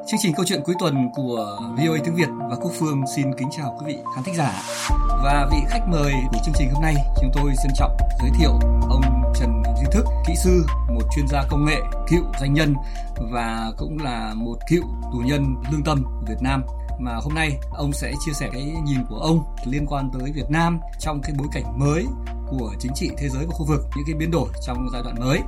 Chương trình câu chuyện cuối tuần của VOA tiếng Việt và Quốc Phương xin kính chào quý vị khán thính giả. Và vị khách mời của chương trình hôm nay, chúng tôi trân trọng giới thiệu ông Trần Duy Thức, kỹ sư, một chuyên gia công nghệ, cựu doanh nhân và cũng là một cựu tù nhân lương tâm của Việt Nam. Mà hôm nay ông sẽ chia sẻ cái nhìn của ông liên quan tới Việt Nam trong cái bối cảnh mới của chính trị thế giới và khu vực, những cái biến đổi trong giai đoạn mới.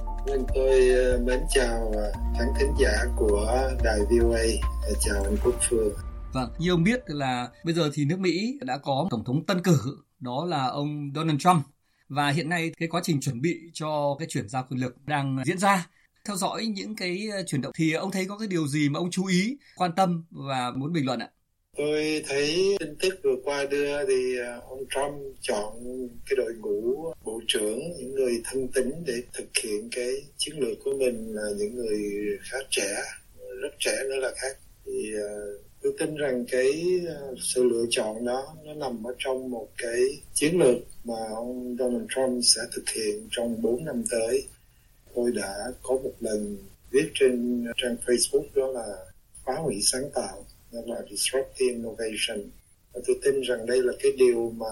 Tôi mến chào khán thính giả của đài VOA, chào anh Quốc Phương. Vâng, như ông biết là bây giờ thì nước Mỹ đã có tổng thống tân cử, đó là ông Donald Trump. Và hiện nay cái quá trình chuẩn bị cho cái chuyển giao quyền lực đang diễn ra. Theo dõi những cái chuyển động thì ông thấy có cái điều gì mà ông chú ý, quan tâm và muốn bình luận ạ? Tôi thấy tin tức vừa qua đưa thì ông Trump chọn cái đội ngũ bộ trưởng, những người thân tín để thực hiện cái chiến lược của mình là những người khá trẻ, rất trẻ nữa là khác. Thì tôi tin rằng cái sự lựa chọn đó nó nằm ở trong một cái chiến lược mà ông Donald Trump sẽ thực hiện trong 4 năm tới. Tôi đã có một lần viết trên trang Facebook đó là phá hủy sáng tạo, đó là Disruptive Innovation. Và tôi tin rằng đây là cái điều mà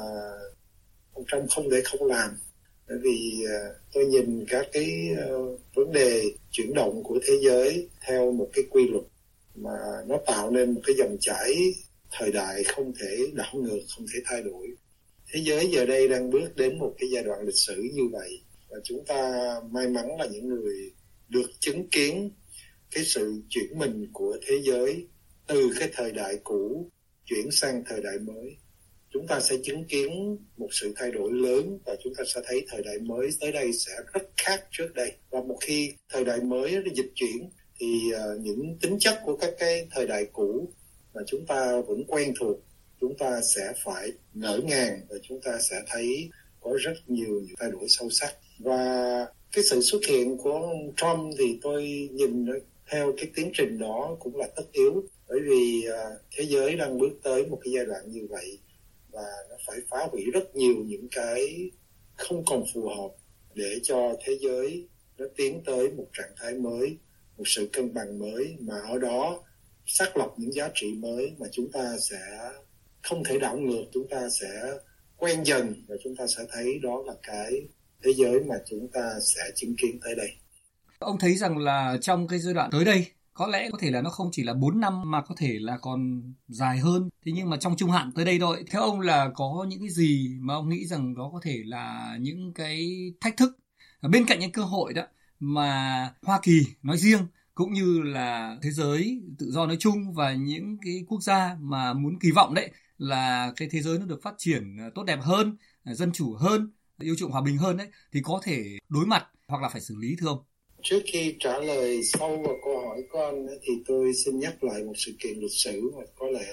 ông Trump không thể không làm. Bởi vì tôi nhìn các cái vấn đề chuyển động của thế giới theo một cái quy luật mà nó tạo nên một cái dòng chảy thời đại không thể đảo ngược, không thể thay đổi. Thế giới giờ đây đang bước đến một cái giai đoạn lịch sử như vậy. Và chúng ta may mắn là những người được chứng kiến cái sự chuyển mình của thế giới từ cái thời đại cũ chuyển sang thời đại mới. Chúng ta sẽ chứng kiến một sự thay đổi lớn và chúng ta sẽ thấy thời đại mới tới đây sẽ rất khác trước đây. Và một khi thời đại mới nó dịch chuyển thì những tính chất của các cái thời đại cũ mà chúng ta vẫn quen thuộc, chúng ta sẽ phải ngỡ ngàng và chúng ta sẽ thấy có rất nhiều những thay đổi sâu sắc. Và cái sự xuất hiện của ông Trump thì tôi nhìn theo cái tiến trình đó cũng là tất yếu. Bởi vì thế giới đang bước tới một cái giai đoạn như vậy và nó phải phá hủy rất nhiều những cái không còn phù hợp để cho thế giới nó tiến tới một trạng thái mới, một sự cân bằng mới mà ở đó xác lập những giá trị mới mà chúng ta sẽ không thể đảo ngược, chúng ta sẽ quen dần và chúng ta sẽ thấy đó là cái thế giới mà chúng ta sẽ chứng kiến tới đây. Ông thấy rằng là trong cái giai đoạn tới đây có lẽ có thể là nó không chỉ là 4 năm mà có thể là còn dài hơn. Thế nhưng mà trong trung hạn tới đây thôi, theo ông là có những cái gì mà ông nghĩ rằng đó có thể là những cái thách thức bên cạnh những cơ hội đó mà Hoa Kỳ nói riêng cũng như là thế giới tự do nói chung và những cái quốc gia mà muốn kỳ vọng đấy là cái thế giới nó được phát triển tốt đẹp hơn, dân chủ hơn, yêu chuộng hòa bình hơn đấy thì có thể đối mặt hoặc là phải xử lý thưa ông? Trước khi trả lời sâu vào câu hỏi của anh thì tôi xin nhắc lại một sự kiện lịch sử mà có lẽ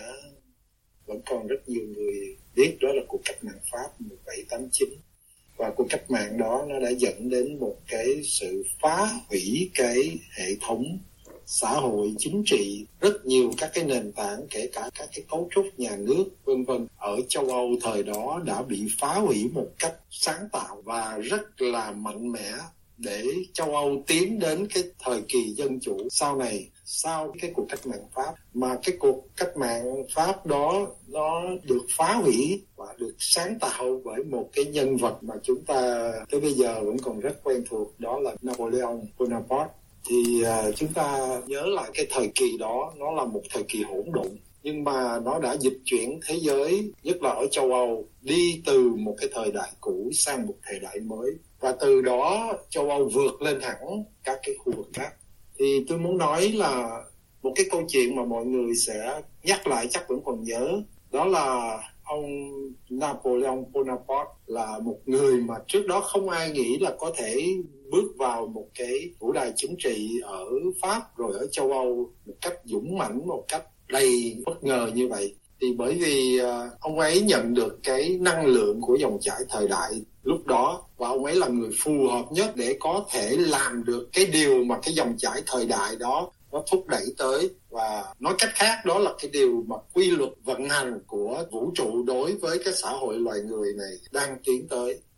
vẫn còn rất nhiều người biết, đó là cuộc cách mạng Pháp 1789. Và cuộc cách mạng đó nó đã dẫn đến một cái sự phá hủy cái hệ thống xã hội chính trị, rất nhiều các cái nền tảng, kể cả các cái cấu trúc nhà nước vân vân ở châu Âu thời đó đã bị phá hủy một cách sáng tạo và rất là mạnh mẽ để châu Âu tiến đến cái thời kỳ dân chủ sau này, sau cái cuộc cách mạng Pháp. Mà cái cuộc cách mạng Pháp đó nó được phá hủy và được sáng tạo bởi một cái nhân vật mà chúng ta tới bây giờ vẫn còn rất quen thuộc, đó là Napoleon Bonaparte. Thì chúng ta nhớ lại cái thời kỳ đó, nó là một thời kỳ hỗn độn, nhưng mà nó đã dịch chuyển thế giới, nhất là ở châu Âu, đi từ một cái thời đại cũ sang một thời đại mới. Và từ đó châu Âu vượt lên hẳn các cái khu vực khác. Thì tôi muốn nói là một cái câu chuyện mà mọi người sẽ nhắc lại chắc vẫn còn nhớ, đó là ông Napoleon Bonaparte là một người mà trước đó không ai nghĩ là có thể bước vào một cái vũ đài chính trị ở Pháp rồi ở châu Âu một cách dũng mãnh, một cách đầy bất ngờ như vậy. Thì bởi vì ông ấy nhận được cái năng lượng của dòng chảy thời đại lúc đó và ông ấy là người phù hợp nhất để có thể làm được cái điều mà cái dòng chảy thời đại đó nó thúc đẩy tới. Và nói cách khác, đó là cái điều mà quy luật vận hành của vũ trụ đối với cái xã hội loài người này đang tiến tới.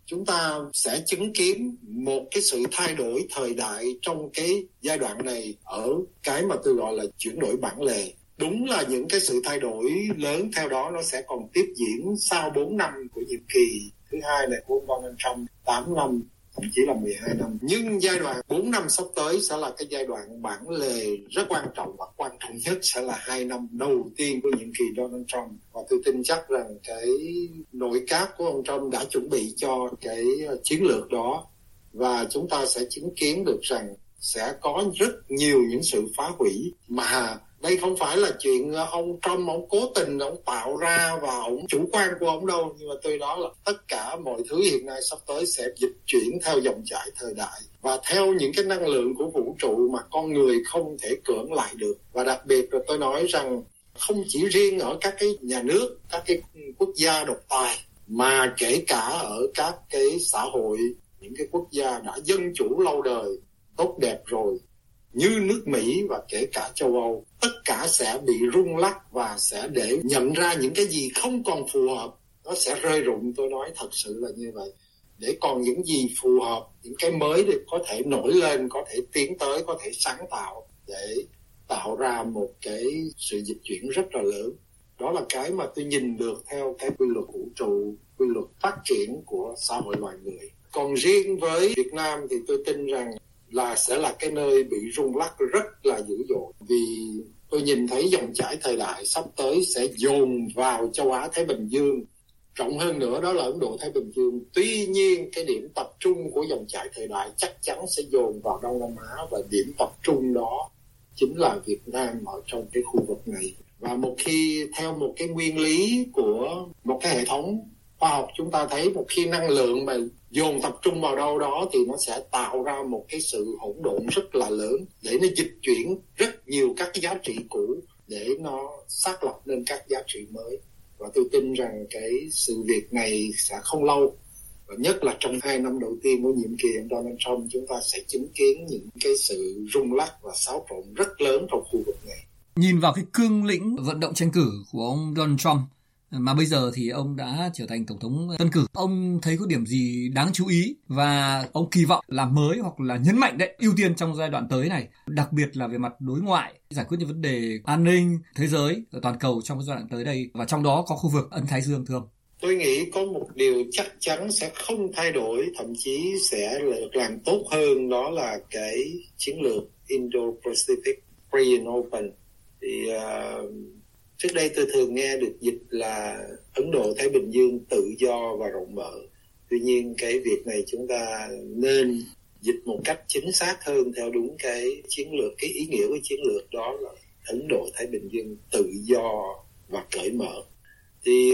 chúng ta sẽ chứng kiến một cái sự thay đổi thời đại trong cái giai đoạn này ở cái mà tôi gọi là chuyển đổi bản lề. Đúng là những cái sự thay đổi lớn theo đó nó sẽ còn tiếp diễn sau 4 năm của nhiệm kỳ thứ hai này của ông Donald Trump, 8 năm, thậm chí là 12 năm. Nhưng giai đoạn 4 năm sắp tới sẽ là cái giai đoạn bản lề rất quan trọng, và quan trọng nhất sẽ là 2 năm đầu tiên của nhiệm kỳ Donald Trump. Và tôi tin chắc rằng cái nội các của ông Trump đã chuẩn bị cho cái chiến lược đó, và chúng ta sẽ chứng kiến được rằng sẽ có rất nhiều những sự phá hủy, mà đây không phải là chuyện ông Trump ông cố tình ông tạo ra và ông chủ quan của ông đâu, nhưng mà tôi nói là tất cả mọi thứ hiện nay sắp tới sẽ dịch chuyển theo dòng chảy thời đại và theo những cái năng lượng của vũ trụ mà con người không thể cưỡng lại được. Và đặc biệt là tôi nói rằng không chỉ riêng ở các cái nhà nước, các cái quốc gia độc tài, mà kể cả ở các cái xã hội, những cái quốc gia đã dân chủ lâu đời, tốt đẹp rồi, như nước Mỹ và kể cả châu Âu, tất cả sẽ bị rung lắc và sẽ để nhận ra những cái gì không còn phù hợp, nó sẽ rơi rụng. Tôi nói thật sự là như vậy. Để còn những gì phù hợp, những cái mới để có thể nổi lên, có thể tiến tới, có thể sáng tạo để tạo ra một cái sự dịch chuyển rất là lớn. Đó là cái mà tôi nhìn được theo cái quy luật vũ trụ, quy luật phát triển của xã hội loài người. Còn riêng với Việt Nam thì tôi tin rằng là sẽ là cái nơi bị rung lắc rất là dữ dội, vì tôi nhìn thấy dòng chảy thời đại sắp tới sẽ dồn vào châu Á Thái Bình Dương, rộng hơn nữa đó là Ấn Độ Thái Bình Dương. Tuy nhiên cái điểm tập trung của dòng chảy thời đại chắc chắn sẽ dồn vào Đông Nam Á, và điểm tập trung đó chính là Việt Nam ở trong cái khu vực này. Và một khi theo một cái nguyên lý của một cái hệ thống khoa học, chúng ta thấy một khi năng lượng mà dồn tập trung vào đâu đó thì nó sẽ tạo ra một cái sự hỗn độn rất là lớn, để nó dịch chuyển rất nhiều các giá trị cũ để nó xác lập nên các giá trị mới. Và tôi tin rằng cái sự việc này sẽ không lâu, và nhất là trong 2 năm đầu tiên của nhiệm kỳ Donald Trump, chúng ta sẽ chứng kiến những cái sự rung lắc và xáo trộn rất lớn trong khu vực này. Nhìn vào cái cương lĩnh vận động tranh cử của ông Donald Trump, mà bây giờ thì ông đã trở thành tổng thống tân cử, ông thấy có điểm gì đáng chú ý và ông kỳ vọng làm mới hoặc là nhấn mạnh ưu tiên trong giai đoạn tới này, đặc biệt là về mặt đối ngoại, giải quyết những vấn đề an ninh thế giới ở toàn cầu trong giai đoạn tới đây, và trong đó có khu vực Ấn Thái Dương thưa ông? Tôi nghĩ có một điều chắc chắn sẽ không thay đổi, thậm chí sẽ được làm tốt hơn, đó là cái chiến lược Indo-Pacific Free and Open. Thì trước đây tôi thường nghe được dịch là Ấn Độ Thái Bình Dương tự do và rộng mở. Tuy nhiên cái việc này chúng ta nên dịch một cách chính xác hơn theo đúng cái chiến lược, cái ý nghĩa của chiến lược đó là Ấn Độ Thái Bình Dương tự do và cởi mở. Thì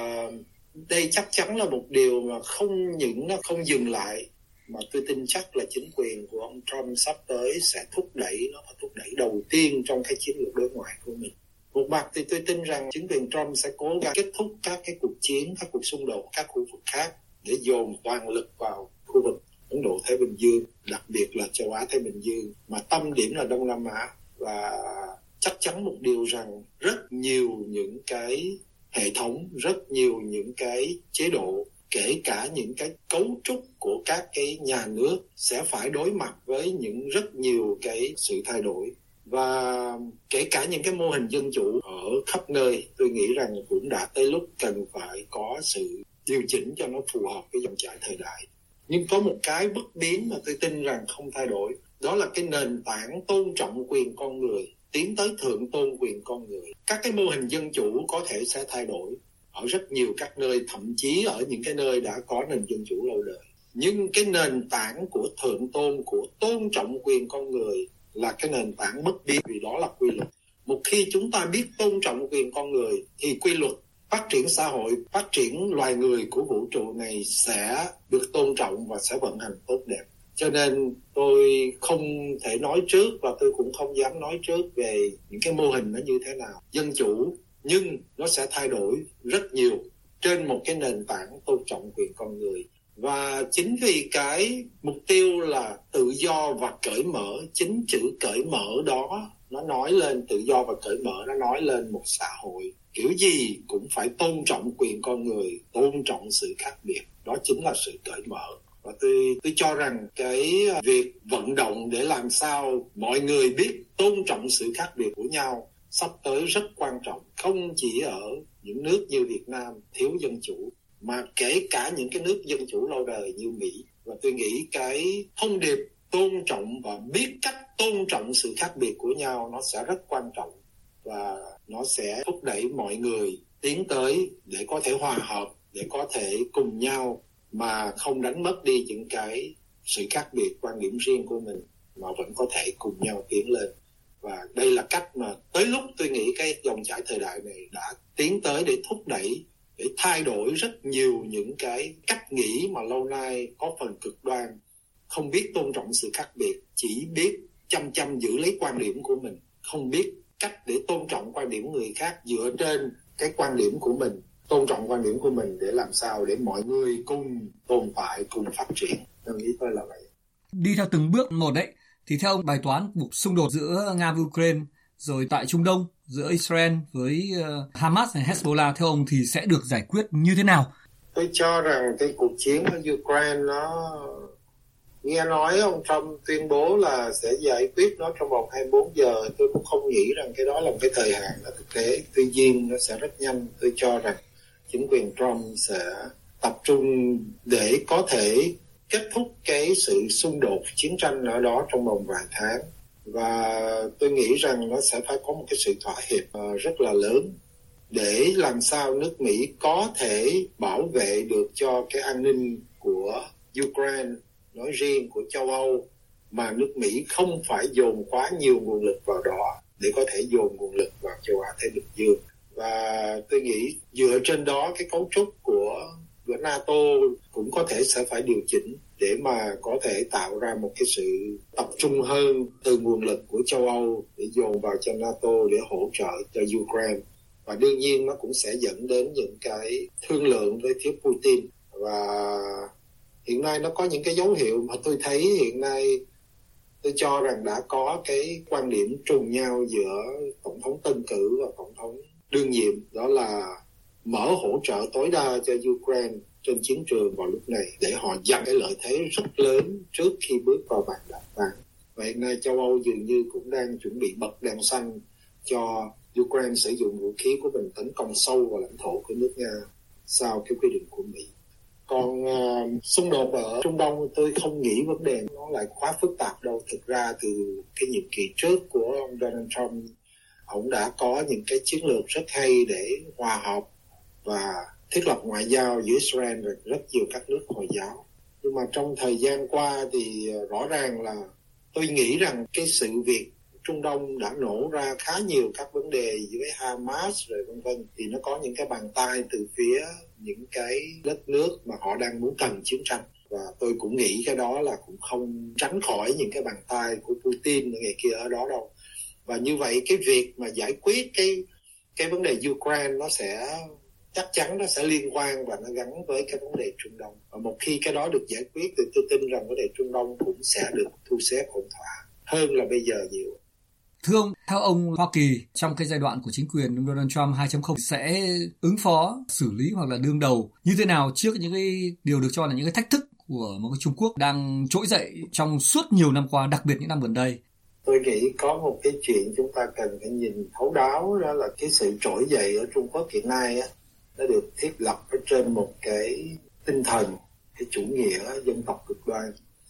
đây chắc chắn là một điều mà không những nó không dừng lại, mà tôi tin chắc là chính quyền của ông Trump sắp tới sẽ thúc đẩy đầu tiên trong cái chiến lược đối ngoại của mình. Một mặt thì tôi tin rằng chính quyền Trump sẽ cố gắng kết thúc các cái cuộc chiến, các cuộc xung đột các khu vực khác để dồn toàn lực vào khu vực Ấn Độ Thái Bình Dương, đặc biệt là châu Á Thái Bình Dương, mà tâm điểm là Đông Nam Á. Và chắc chắn một điều rằng rất nhiều những cái hệ thống, rất nhiều những cái chế độ, kể cả những cái cấu trúc của các cái nhà nước sẽ phải đối mặt với rất nhiều cái sự thay đổi. Và kể cả những cái mô hình dân chủ ở khắp nơi, tôi nghĩ rằng cũng đã tới lúc cần phải có sự điều chỉnh cho nó phù hợp với dòng chảy thời đại. Nhưng có một cái bất biến mà tôi tin rằng không thay đổi, đó là cái nền tảng tôn trọng quyền con người, tiến tới thượng tôn quyền con người. Các cái mô hình dân chủ có thể sẽ thay đổi ở rất nhiều các nơi, thậm chí ở những cái nơi đã có nền dân chủ lâu đời. Nhưng cái nền tảng của thượng tôn, của tôn trọng quyền con người là cái nền tảng bất biến, vì đó là quy luật. Một khi chúng ta biết tôn trọng quyền con người thì quy luật phát triển xã hội, phát triển loài người của vũ trụ này sẽ được tôn trọng và sẽ vận hành tốt đẹp. Cho nên tôi không thể nói trước, và tôi cũng không dám nói trước về những cái mô hình nó như thế nào, dân chủ, nhưng nó sẽ thay đổi rất nhiều trên một cái nền tảng tôn trọng quyền con người. Và chính vì cái mục tiêu là tự do và cởi mở, chính chữ cởi mở đó nó nói lên tự do và cởi mở, nó nói lên một xã hội kiểu gì cũng phải tôn trọng quyền con người, tôn trọng sự khác biệt. Đó chính là sự cởi mở. Và tôi cho rằng cái việc vận động để làm sao mọi người biết tôn trọng sự khác biệt của nhau sắp tới rất quan trọng, không chỉ ở những nước như Việt Nam thiếu dân chủ, mà kể cả những cái nước dân chủ lâu đời như Mỹ. Và tôi nghĩ cái thông điệp tôn trọng và biết cách tôn trọng sự khác biệt của nhau nó sẽ rất quan trọng, và nó sẽ thúc đẩy mọi người tiến tới để có thể hòa hợp, để có thể cùng nhau mà không đánh mất đi những cái sự khác biệt, quan điểm riêng của mình, mà vẫn có thể cùng nhau tiến lên. Và đây là cách mà tới lúc tôi nghĩ cái dòng chảy thời đại này đã tiến tới để thúc đẩy, để thay đổi rất nhiều những cái cách nghĩ mà lâu nay có phần cực đoan, không biết tôn trọng sự khác biệt, chỉ biết chăm giữ lấy quan điểm của mình, không biết cách để tôn trọng quan điểm người khác dựa trên cái quan điểm của mình, tôn trọng quan điểm của mình để làm sao để mọi người cùng tồn tại, cùng phát triển. Tôi nghĩ tôi là vậy. Đi theo từng bước một đấy, thì theo ông, bài toán cuộc xung đột giữa Nga và Ukraine, rồi tại Trung Đông giữa Israel với Hamas hay Hezbollah, theo ông thì sẽ được giải quyết như thế nào? Tôi cho rằng cái cuộc chiến ở Ukraine nó, nghe nói ông Trump tuyên bố là sẽ giải quyết nó trong vòng 24 giờ. Tôi cũng không nghĩ rằng cái đó là một cái thời hạn là thực tế. Tuy nhiên nó sẽ rất nhanh. Tôi cho rằng chính quyền Trump sẽ tập trung để có thể kết thúc cái sự xung đột, chiến tranh ở đó trong vòng vài tháng. Và tôi nghĩ rằng nó sẽ phải có một cái sự thỏa hiệp rất là lớn để làm sao nước Mỹ có thể bảo vệ được cho cái an ninh của Ukraine nói riêng, của châu Âu, mà nước Mỹ không phải dồn quá nhiều nguồn lực vào đó để có thể dồn nguồn lực vào châu Á Thái Bình Dương. Và tôi nghĩ dựa trên đó cái cấu trúc của NATO cũng có thể sẽ phải điều chỉnh để mà có thể tạo ra một cái sự tập trung hơn từ nguồn lực của châu Âu để dồn vào cho NATO để hỗ trợ cho Ukraine. Và đương nhiên nó cũng sẽ dẫn đến những cái thương lượng với phía Putin. Và hiện nay nó có những cái dấu hiệu mà tôi thấy hiện nay, tôi cho rằng đã có cái quan điểm trùng nhau giữa Tổng thống tân cử và Tổng thống đương nhiệm, đó là mở hỗ trợ tối đa cho Ukraine trên chiến trường vào lúc này để họ giành cái lợi thế rất lớn trước khi bước vào bàn đàm phán. Và hiện nay châu Âu dường như cũng đang chuẩn bị bật đèn xanh cho Ukraine sử dụng vũ khí của mình tấn công sâu vào lãnh thổ của nước Nga sau cái quy định của Mỹ. Còn xung đột ở Trung Đông, tôi không nghĩ vấn đề nó lại quá phức tạp đâu. Thực ra từ cái nhiệm kỳ trước của ông Donald Trump, ông đã có những cái chiến lược rất hay để hòa hợp và thiết lập ngoại giao giữa Israel và rất nhiều các nước Hồi giáo. Nhưng mà trong thời gian qua thì rõ ràng là tôi nghĩ rằng cái sự việc Trung Đông đã nổ ra khá nhiều các vấn đề với Hamas rồi vân vân, thì nó có những cái bàn tay từ phía những cái đất nước mà họ đang muốn cần chiến tranh. Và tôi cũng nghĩ cái đó là cũng không tránh khỏi những cái bàn tay của Putin ngày kia ở đó đâu. Và như vậy cái việc mà giải quyết cái vấn đề Ukraine nó sẽ chắc chắn nó sẽ liên quan và nó gắn với cái vấn đề Trung Đông. Và một khi cái đó được giải quyết thì tôi tin rằng vấn đề Trung Đông cũng sẽ được thu xếp ổn thỏa hơn là bây giờ nhiều. Thưa ông, theo ông, Hoa Kỳ trong cái giai đoạn của chính quyền Donald Trump 2.0 sẽ ứng phó, xử lý hoặc là đương đầu như thế nào trước những cái điều được cho là những cái thách thức của một cái Trung Quốc đang trỗi dậy trong suốt nhiều năm qua, đặc biệt những năm gần đây? Tôi nghĩ có một cái chuyện chúng ta cần phải nhìn thấu đáo, đó là cái sự trỗi dậy ở Trung Quốc hiện nay á, nó được thiết lập ở trên một cái tinh thần, cái chủ nghĩa dân tộc cực đoan.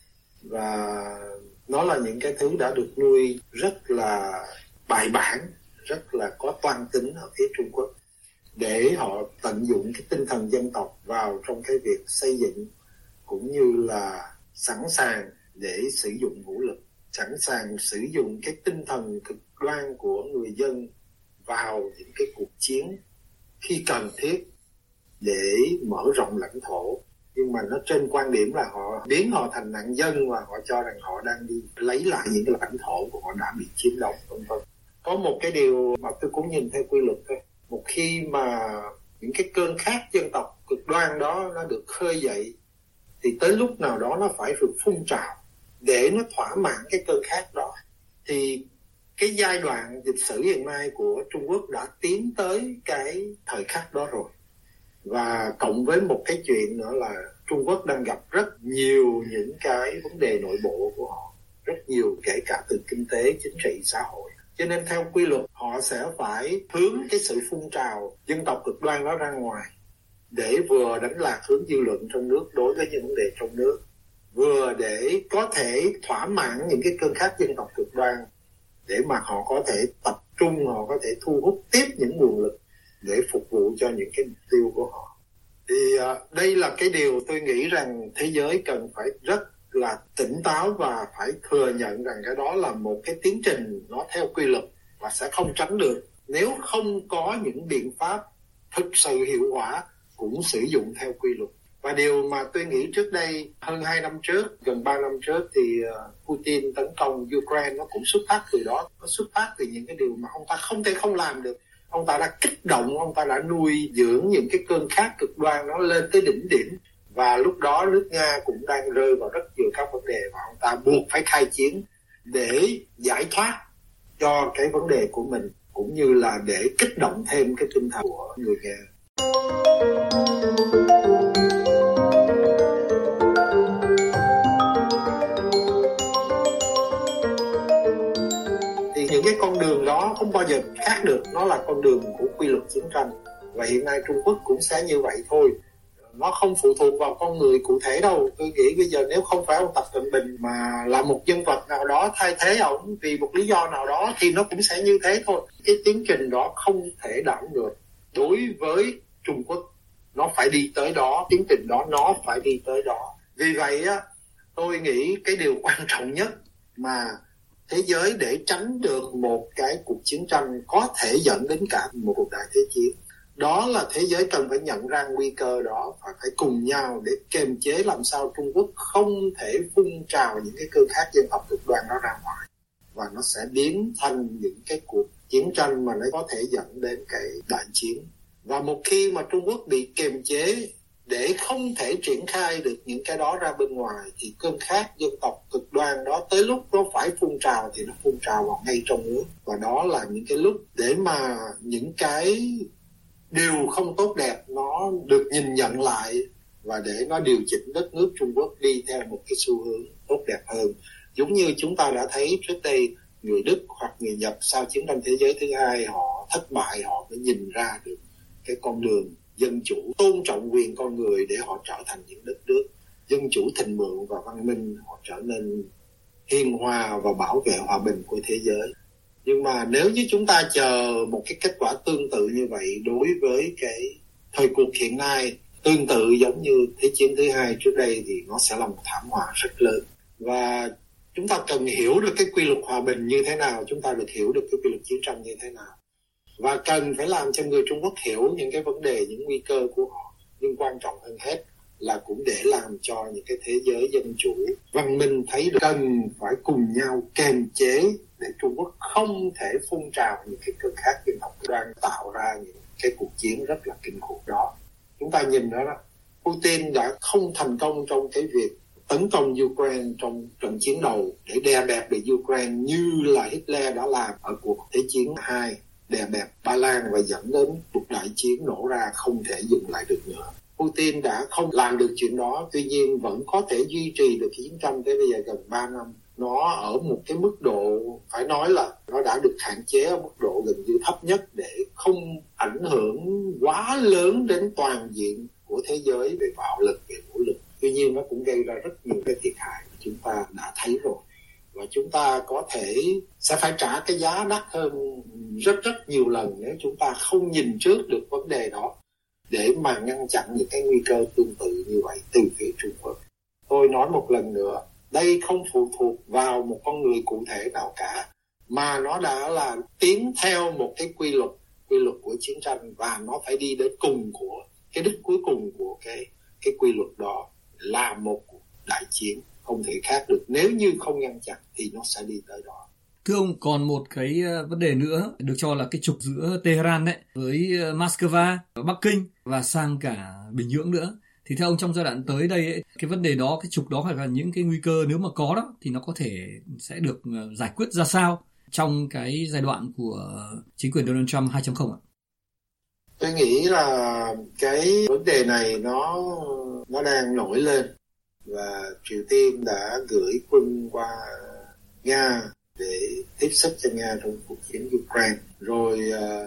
Và nó là những cái thứ đã được nuôi rất là bài bản, rất là có toan tính ở phía Trung Quốc, để họ tận dụng cái tinh thần dân tộc vào trong cái việc xây dựng, cũng như là sẵn sàng để sử dụng vũ lực, sẵn sàng sử dụng cái tinh thần cực đoan của người dân vào những cái cuộc chiến khi cần thiết để mở rộng lãnh thổ. Nhưng mà nó trên quan điểm là họ biến họ thành nạn dân, và họ cho rằng họ đang đi lấy lại những cái lãnh thổ của họ đã bị chiếm đóng, vân vân. Có một cái điều mà tôi cũng nhìn theo quy luật thôi. Một khi mà những cái cơn khát dân tộc cực đoan đó nó được khơi dậy, thì tới lúc nào đó nó phải được phun trào để nó thỏa mãn cái cơn khát đó. Thì cái giai đoạn lịch sử hiện nay của Trung Quốc đã tiến tới cái thời khắc đó rồi. Và cộng với một cái chuyện nữa là Trung Quốc đang gặp rất nhiều những cái vấn đề nội bộ của họ, rất nhiều, kể cả từ kinh tế, chính trị, xã hội. Cho nên theo quy luật họ sẽ phải hướng cái sự phun trào dân tộc cực đoan đó ra ngoài để vừa đánh lạc hướng dư luận trong nước đối với những vấn đề trong nước, vừa để có thể thỏa mãn những cái cơn khát dân tộc cực đoan, để mà họ có thể tập trung, họ có thể thu hút tiếp những nguồn lực để phục vụ cho những cái mục tiêu của họ. Thì đây là cái điều tôi nghĩ rằng thế giới cần phải rất là tỉnh táo và phải thừa nhận rằng cái đó là một cái tiến trình nó theo quy luật và sẽ không tránh được nếu không có những biện pháp thực sự hiệu quả cũng sử dụng theo quy luật. Và điều mà tôi nghĩ trước đây, hơn 2 năm trước, gần 3 năm trước thì Putin tấn công Ukraine nó cũng xuất phát từ đó. Nó xuất phát từ những cái điều mà ông ta không thể không làm được. Ông ta đã kích động, ông ta đã nuôi dưỡng những cái cơn khát cực đoan nó lên tới đỉnh điểm. Và lúc đó nước Nga cũng đang rơi vào rất nhiều các vấn đề và ông ta buộc phải khai chiến để giải thoát cho cái vấn đề của mình, cũng như là để kích động thêm cái tinh thần của người Nga. Thì những cái con đường đó không bao giờ khác được, nó là con đường của quy luật chiến tranh. Và hiện nay Trung Quốc cũng sẽ như vậy thôi. Nó không phụ thuộc vào con người cụ thể đâu. Tôi nghĩ bây giờ nếu không phải ông Tập Cận Bình mà là một nhân vật nào đó thay thế ông vì một lý do nào đó thì nó cũng sẽ như thế thôi. Cái tiến trình đó không thể đảo ngược. Đối với Trung Quốc, nó phải đi tới đó, tiến trình đó nó phải đi tới đó. Vì vậy á, tôi nghĩ cái điều quan trọng nhất mà thế giới để tránh được một cái cuộc chiến tranh có thể dẫn đến cả một cuộc đại thế chiến, đó là thế giới cần phải nhận ra nguy cơ đó và phải cùng nhau để kiềm chế làm sao Trung Quốc không thể phun trào những cái cơn khát dân tộc cực đoan đó ra ngoài, và nó sẽ biến thành những cái cuộc chiến tranh mà nó có thể dẫn đến cái đại chiến. Và một khi mà Trung Quốc bị kiềm chế để không thể triển khai được những cái đó ra bên ngoài thì cơn khát dân tộc cực đoan đó tới lúc nó phải phun trào thì nó phun trào vào ngay trong nước. Và đó là những cái lúc để mà những cái điều không tốt đẹp nó được nhìn nhận lại và để nó điều chỉnh đất nước Trung Quốc đi theo một cái xu hướng tốt đẹp hơn. Giống như chúng ta đã thấy trước đây người Đức hoặc người Nhật sau chiến tranh thế giới thứ hai họ thất bại, họ mới nhìn ra được cái con đường dân chủ, tôn trọng quyền con người để họ trở thành những đất nước dân chủ thịnh vượng và văn minh, họ trở nên hiền hòa và bảo vệ hòa bình của thế giới. Nhưng mà nếu như chúng ta chờ một cái kết quả tương tự như vậy đối với cái thời cuộc hiện nay, tương tự giống như Thế chiến thứ hai trước đây, thì nó sẽ là một thảm họa rất lớn. Và chúng ta cần hiểu được cái quy luật hòa bình như thế nào, chúng ta được hiểu được cái quy luật chiến tranh như thế nào. Và cần phải làm cho người Trung Quốc hiểu những cái vấn đề, những nguy cơ của họ. Nhưng quan trọng hơn hết là cũng để làm cho những cái thế giới dân chủ văn minh thấy được cần phải cùng nhau kiềm chế để Trung Quốc không thể phun trào những cái cơn khát dân tộc đang tạo ra những cái cuộc chiến rất là kinh khủng đó. Chúng ta nhìn đó, Putin đã không thành công trong cái việc tấn công Ukraine trong trận chiến đầu để đè bẹp được Ukraine như là Hitler đã làm ở cuộc Thế chiến 2, đè bẹp Ba Lan và dẫn đến cuộc đại chiến nổ ra không thể dừng lại được nữa. Putin đã không làm được chuyện đó, tuy nhiên vẫn có thể duy trì được chiến tranh tới bây giờ gần 3 năm. Nó ở một cái mức độ phải nói là nó đã được hạn chế ở mức độ gần như thấp nhất để không ảnh hưởng quá lớn đến toàn diện của thế giới về bạo lực, về vũ lực. Tuy nhiên nó cũng gây ra rất nhiều cái thiệt hại mà chúng ta đã thấy rồi. Và chúng ta có thể sẽ phải trả cái giá đắt hơn rất nhiều lần nếu chúng ta không nhìn trước được vấn đề đó để mà ngăn chặn những cái nguy cơ tương tự như vậy từ phía Trung Quốc. Tôi nói một lần nữa, đây không phụ thuộc vào một con người cụ thể nào cả, mà nó đã là tiến theo một cái quy luật của chiến tranh, và nó phải đi đến cùng của cái đích cuối cùng của cái quy luật đó là một cuộc đại chiến, không thể khác được. Nếu như không ngăn chặn thì nó sẽ đi tới đó. Thưa ông, còn một cái vấn đề nữa được cho là cái trục giữa Tehran đấy với Moscow, Bắc Kinh và sang cả Bình Nhưỡng nữa. Thì theo ông trong giai đoạn tới đây ấy, cái vấn đề đó, cái trục đó hay là những cái nguy cơ nếu mà có đó thì nó có thể sẽ được giải quyết ra sao? trong cái giai đoạn của chính quyền Donald Trump 2.0 ạ? Tôi nghĩ là cái vấn đề này nó đang nổi lên, và Triều Tiên đã gửi quân qua Nga để tiếp sức cho Nga trong cuộc chiến Ukraine. Rồi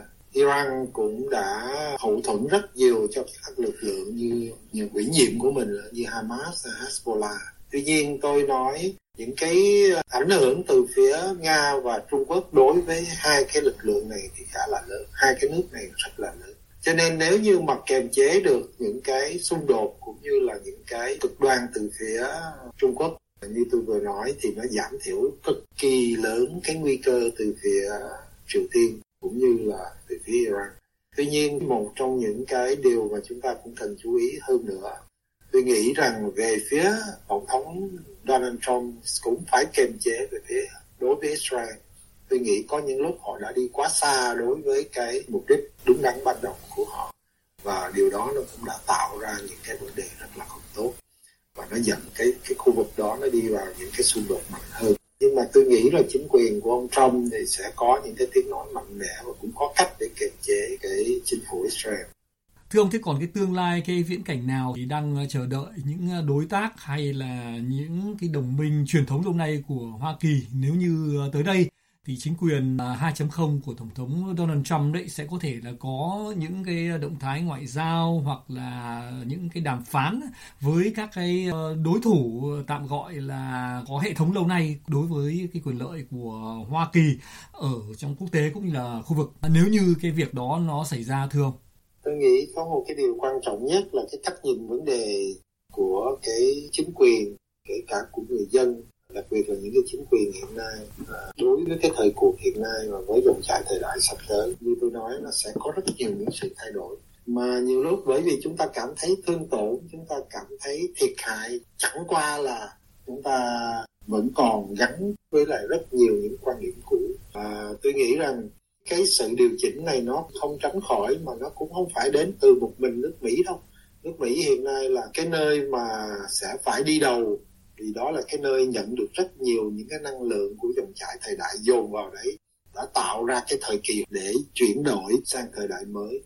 Iran cũng đã hậu thuẫn rất nhiều cho các lực lượng như ủy nhiệm của mình như Hamas và Hezbollah. Tuy nhiên tôi nói những cái ảnh hưởng từ phía Nga và Trung Quốc đối với hai cái lực lượng này thì khá là lớn, hai cái nước này rất là lớn. Cho nên nếu như mà kiềm chế được những cái xung đột cũng như là những cái cực đoan từ phía Trung Quốc như tôi vừa nói, thì nó giảm thiểu cực kỳ lớn cái nguy cơ từ phía Triều Tiên cũng như là từ phía Iran. Tuy nhiên một trong những cái điều mà chúng ta cũng cần chú ý hơn nữa, tôi nghĩ rằng về phía Tổng thống Donald Trump cũng phải kiềm chế về phía đối với Israel. Tôi nghĩ có những lúc họ đã đi quá xa đối với cái mục đích đúng đắn ban đầu của họ, và điều đó nó cũng đã tạo ra những cái vấn đề rất là không tốt, và nó dẫn cái khu vực đó nó đi vào những cái xung đột mạnh hơn. Nhưng mà tôi nghĩ là chính quyền của ông Trump thì sẽ có những cái tiếng nói mạnh mẽ và cũng có cách để kiềm chế cái chính phủ Israel. Thưa ông, thế còn cái tương lai, cái viễn cảnh nào thì đang chờ đợi những đối tác hay là những cái đồng minh truyền thống lâu nay của Hoa Kỳ, nếu như tới đây thì chính quyền 2.0 của Tổng thống Donald Trump đấy sẽ có thể là có những cái động thái ngoại giao hoặc là những cái đàm phán với các cái đối thủ tạm gọi là có hệ thống lâu nay đối với cái quyền lợi của Hoa Kỳ ở trong quốc tế cũng như là khu vực. Nếu như cái việc đó nó xảy ra, thưa ông? Tôi nghĩ có một cái điều quan trọng nhất là cái cách nhìn vấn đề của cái chính quyền, kể cả của người dân, đặc biệt là những cái chính quyền hiện nay đối với cái thời cuộc hiện nay và với dòng chảy thời đại sắp tới. Như tôi nói, nó sẽ có rất nhiều những sự thay đổi, mà nhiều lúc bởi vì chúng ta cảm thấy thương tổn, chúng ta cảm thấy thiệt hại, chẳng qua là chúng ta vẫn còn gắn với lại rất nhiều những quan điểm cũ. Và tôi nghĩ rằng cái sự điều chỉnh này nó không tránh khỏi, mà nó cũng không phải đến từ một mình nước Mỹ đâu. Nước Mỹ hiện nay là cái nơi mà sẽ phải đi đầu, vì đó là cái nơi nhận được rất nhiều những cái năng lượng của dòng chảy thời đại dồn vào đấy, đã tạo ra cái thời kỳ để chuyển đổi sang thời đại mới.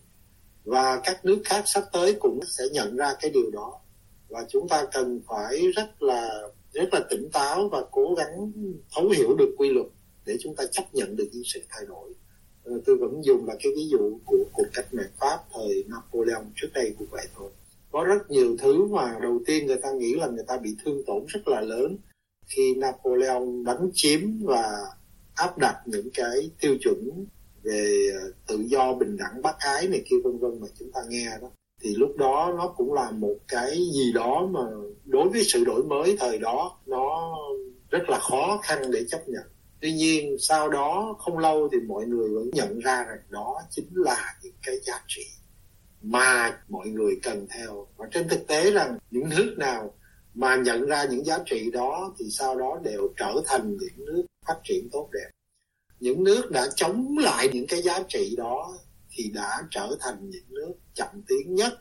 Và các nước khác sắp tới cũng sẽ nhận ra cái điều đó, và chúng ta cần phải rất là tỉnh táo và cố gắng thấu hiểu được quy luật để chúng ta chấp nhận được những sự thay đổi. Tôi vẫn dùng là cái ví dụ của cuộc cách mạng Pháp thời Napoleon trước đây cũng vậy thôi. Có rất nhiều thứ mà đầu tiên người ta nghĩ là người ta bị thương tổn rất là lớn khi Napoleon đánh chiếm và áp đặt những cái tiêu chuẩn về tự do, bình đẳng, bác ái này kia vân vân mà chúng ta nghe đó. Thì lúc đó nó cũng là một cái gì đó mà đối với sự đổi mới thời đó nó rất là khó khăn để chấp nhận. Tuy nhiên sau đó không lâu thì mọi người vẫn nhận ra rằng đó chính là những cái giá trị mà mọi người cần theo. Và trên thực tế rằng những nước nào mà nhận ra những giá trị đó thì sau đó đều trở thành những nước phát triển tốt đẹp. Những nước đã chống lại những cái giá trị đó thì đã trở thành những nước chậm tiến nhất.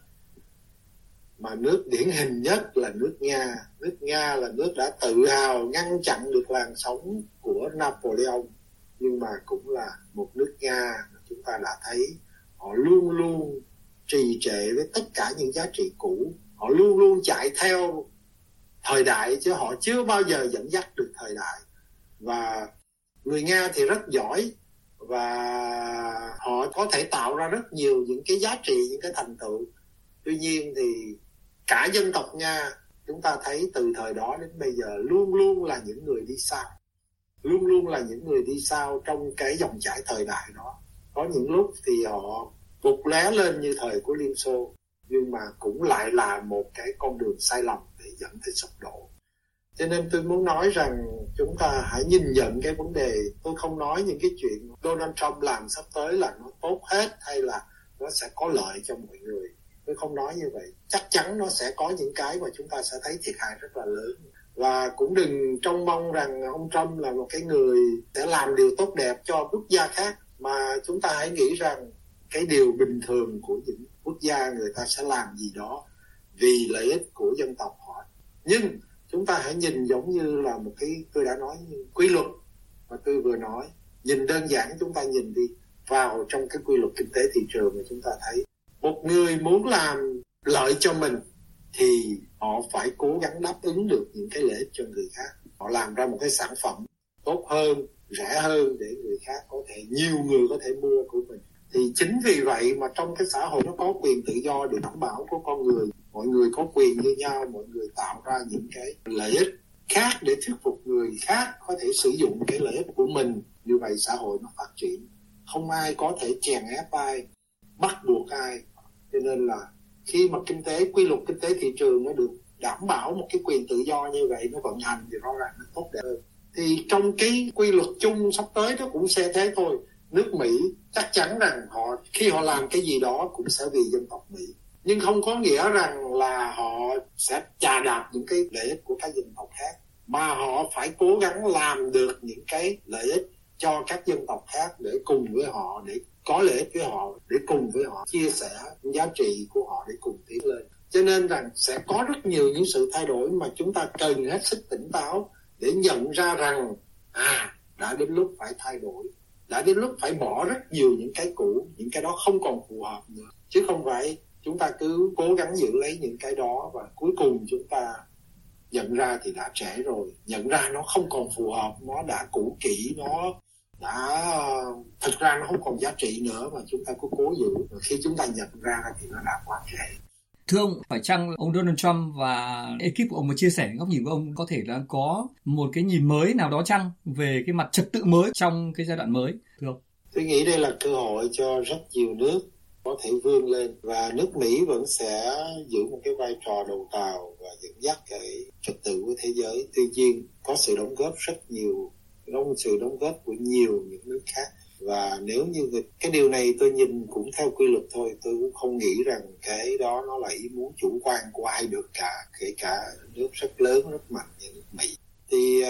Mà nước điển hình nhất là nước Nga. Nước Nga là nước đã tự hào ngăn chặn được làn sóng của Napoleon, nhưng mà cũng là một nước Nga mà chúng ta đã thấy họ luôn luôn trì trệ với tất cả những giá trị cũ. Họ luôn luôn chạy theo thời đại chứ họ chưa bao giờ dẫn dắt được thời đại. Và người Nga thì rất giỏi và họ có thể tạo ra rất nhiều những cái giá trị, những cái thành tựu. Tuy nhiên thì cả dân tộc Nga chúng ta thấy từ thời đó đến bây giờ luôn luôn là những người đi sau. Luôn luôn là những người đi sau trong cái dòng chảy thời đại đó. Có những lúc thì họ vụt lé lên như thời của Liên Xô, nhưng mà cũng lại là một cái con đường sai lầm để dẫn tới sụp đổ. Cho nên tôi muốn nói rằng chúng ta hãy nhìn nhận cái vấn đề. Tôi không nói những cái chuyện Donald Trump làm sắp tới là nó tốt hết hay là nó sẽ có lợi cho mọi người. Tôi không nói như vậy. Chắc chắn nó sẽ có những cái mà chúng ta sẽ thấy thiệt hại rất là lớn. Và cũng đừng trông mong rằng ông Trump là một cái người sẽ làm điều tốt đẹp cho quốc gia khác, mà chúng ta hãy nghĩ rằng cái điều bình thường của những quốc gia người ta sẽ làm gì đó vì lợi ích của dân tộc họ. Nhưng chúng ta hãy nhìn giống như là một cái, tôi đã nói quy luật mà tôi vừa nói, Nhìn đơn giản chúng ta nhìn đi vào trong cái quy luật kinh tế thị trường mà chúng ta thấy một người muốn làm lợi cho mình thì họ phải cố gắng đáp ứng được những cái lợi ích cho người khác. Họ làm ra một cái sản phẩm tốt hơn, rẻ hơn để người khác có thể, nhiều người có thể mua của mình. Thì chính vì vậy mà trong cái xã hội nó có quyền tự do được đảm bảo của con người. Mọi người có quyền như nhau, mọi người tạo ra những cái lợi ích khác để thuyết phục người khác có thể sử dụng cái lợi ích của mình. Như vậy xã hội nó phát triển. Không ai có thể chèn ép ai, bắt buộc ai. Cho nên là khi mà quy luật kinh tế thị trường nó được đảm bảo một cái quyền tự do như vậy, nó vận hành thì rõ ràng nó tốt đẹp hơn. Thì trong cái quy luật chung sắp tới nó cũng sẽ thế thôi. Nước Mỹ chắc chắn rằng khi họ làm cái gì đó cũng sẽ vì dân tộc Mỹ. Nhưng không có nghĩa rằng là họ sẽ chà đạp những cái lợi ích của các dân tộc khác, mà họ phải cố gắng làm được những cái lợi ích cho các dân tộc khác để cùng với họ, để có lợi ích với họ, để cùng với họ chia sẻ giá trị của họ để cùng tiến lên. Cho nên rằng sẽ có rất nhiều những sự thay đổi mà chúng ta cần hết sức tỉnh táo để nhận ra rằng đã đến lúc phải thay đổi, đã đến lúc phải bỏ rất nhiều những cái cũ, những cái đó không còn phù hợp nữa. Chứ không phải chúng ta cứ cố gắng giữ lấy những cái đó và cuối cùng chúng ta nhận ra thì đã trễ rồi, nhận ra nó không còn phù hợp, nó đã cũ kỹ, nó đã thực ra nó không còn giá trị nữa mà chúng ta cứ cố giữ. Và khi chúng ta nhận ra thì nó đã quá trễ. Thưa ông, phải chăng ông Donald Trump và ekip của ông mà chia sẻ góc nhìn của ông có thể là có một cái nhìn mới nào đó chăng về cái mặt trật tự mới trong cái giai đoạn mới, thưa ông? Tôi nghĩ đây là cơ hội cho rất nhiều nước có thể vươn lên, và nước Mỹ vẫn sẽ giữ một cái vai trò đầu tàu và dẫn dắt cái trật tự của thế giới. Tuy nhiên có sự đóng góp rất nhiều, sự đóng góp của nhiều những nước khác. Và nếu như cái điều này tôi nhìn cũng theo quy luật thôi, tôi cũng không nghĩ rằng cái đó nó là ý muốn chủ quan của ai được cả, kể cả nước rất lớn, rất mạnh như nước Mỹ. Thì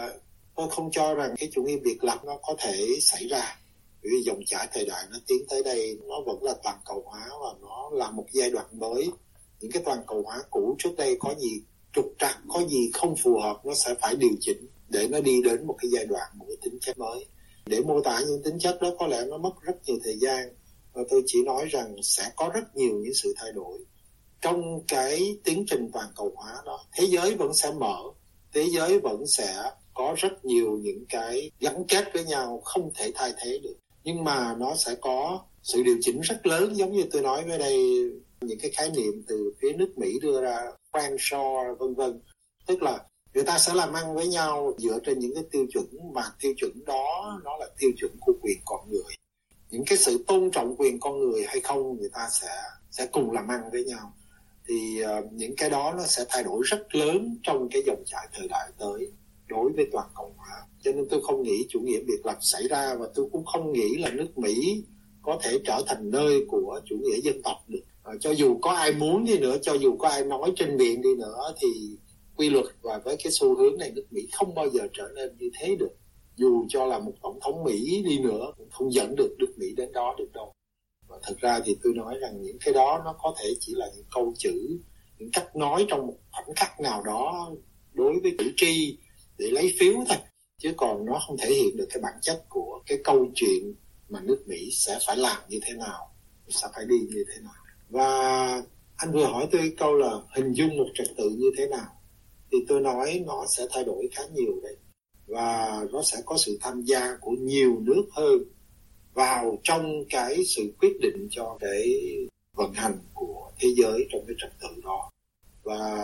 tôi không cho rằng cái chủ nghĩa biệt lập nó có thể xảy ra. Bởi vì dòng chảy thời đại nó tiến tới đây, nó vẫn là toàn cầu hóa và nó là một giai đoạn mới. Những cái toàn cầu hóa cũ trước đây có gì trục trặc, có gì không phù hợp, nó sẽ phải điều chỉnh để nó đi đến một cái giai đoạn, một cái tính chất mới. Để mô tả những tính chất đó có lẽ nó mất rất nhiều thời gian, và tôi chỉ nói rằng sẽ có rất nhiều những sự thay đổi. Trong cái tiến trình toàn cầu hóa đó, thế giới vẫn sẽ mở, thế giới vẫn sẽ có rất nhiều những cái gắn kết với nhau, không thể thay thế được. Nhưng mà nó sẽ có sự điều chỉnh rất lớn, giống như tôi nói với đây, những cái khái niệm từ phía nước Mỹ đưa ra, friendshore vân vân. Tức là người ta sẽ làm ăn với nhau dựa trên những cái tiêu chuẩn, mà tiêu chuẩn đó nó là tiêu chuẩn của quyền con người. Những cái sự tôn trọng quyền con người hay không, người ta sẽ cùng làm ăn với nhau. Thì những cái đó nó sẽ thay đổi rất lớn trong cái dòng chảy thời đại tới đối với toàn cầu hóa. Cho nên tôi không nghĩ chủ nghĩa biệt lập xảy ra, và tôi cũng không nghĩ là nước Mỹ có thể trở thành nơi của chủ nghĩa dân tộc được. Cho dù có ai muốn đi nữa, cho dù có ai nói trên miệng đi nữa, thì quy luật và với cái xu hướng này nước Mỹ không bao giờ trở nên như thế được. Dù cho là một tổng thống Mỹ đi nữa cũng không dẫn được nước Mỹ đến đó được đâu. Và thật ra thì tôi nói rằng những cái đó nó có thể chỉ là những câu chữ, những cách nói trong một khoảnh khắc nào đó đối với cử tri để lấy phiếu thôi, chứ còn nó không thể hiện được cái bản chất của cái câu chuyện mà nước Mỹ sẽ phải làm như thế nào, sẽ phải đi như thế nào. Và anh vừa hỏi tôi câu là hình dung một trật tự như thế nào, thì tôi nói nó sẽ thay đổi khá nhiều đấy, và nó sẽ có sự tham gia của nhiều nước hơn vào trong cái sự quyết định cho cái vận hành của thế giới trong cái trật tự đó. Và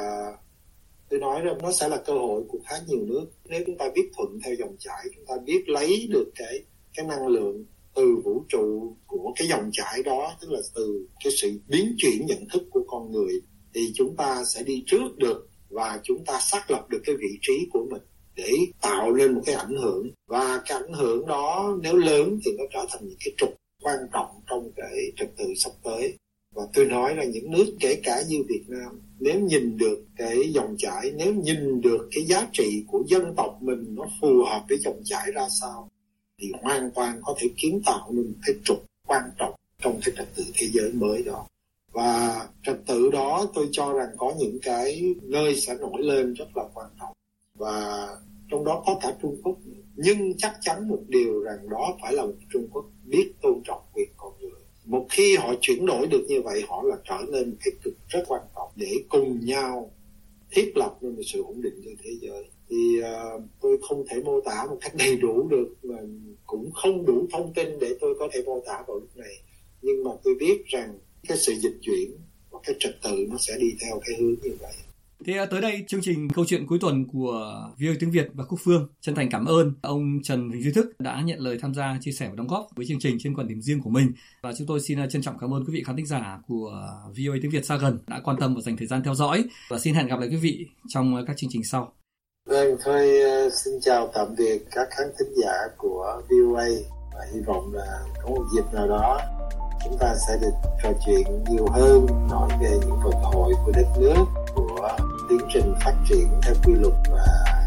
tôi nói rằng nó sẽ là cơ hội của khá nhiều nước nếu chúng ta biết thuận theo dòng chảy, chúng ta biết lấy được cái năng lượng từ vũ trụ của cái dòng chảy đó, tức là từ cái sự biến chuyển nhận thức của con người, thì chúng ta sẽ đi trước được và chúng ta xác lập được cái vị trí của mình để tạo lên một cái ảnh hưởng. Và cái ảnh hưởng đó nếu lớn thì nó trở thành những cái trục quan trọng trong cái trật tự sắp tới. Và tôi nói là những nước kể cả như Việt Nam, nếu nhìn được cái dòng chảy, nếu nhìn được cái giá trị của dân tộc mình nó phù hợp với dòng chảy ra sao, thì hoàn toàn có thể kiến tạo nên một cái trục quan trọng trong cái trật tự thế giới mới đó. Và trật tự đó tôi cho rằng có những cái nơi sẽ nổi lên rất là quan trọng, và trong đó có cả Trung Quốc. Nhưng chắc chắn một điều rằng đó phải là một Trung Quốc biết tôn trọng quyền con người. Một khi họ chuyển đổi được như vậy, họ là trở nên cái cực rất quan trọng để cùng nhau thiết lập nên một sự ổn định trên thế giới. Thì tôi không thể mô tả một cách đầy đủ được, mà cũng không đủ thông tin để tôi có thể mô tả vào lúc này. Nhưng mà tôi biết rằng cái sự dịch chuyển và cái trật tự nó sẽ đi theo cái hướng như vậy. Thế tới đây, chương trình Câu chuyện cuối tuần của VOA tiếng Việt và Cúc Phương chân thành cảm ơn ông Trần Huỳnh Duy Thức đã nhận lời tham gia chia sẻ và đóng góp với chương trình trên quan điểm riêng của mình. Và chúng tôi xin trân trọng cảm ơn quý vị khán thính giả của VOA tiếng Việt xa gần đã quan tâm và dành thời gian theo dõi. Và xin hẹn gặp lại quý vị trong các chương trình sau. Vâng, tôi xin chào tạm biệt các khán thính giả của VOA và hy vọng là có một dịp nào đó chúng ta sẽ được trò chuyện nhiều hơn, nói về những vận hội của đất nước, của tiến trình phát triển theo quy luật và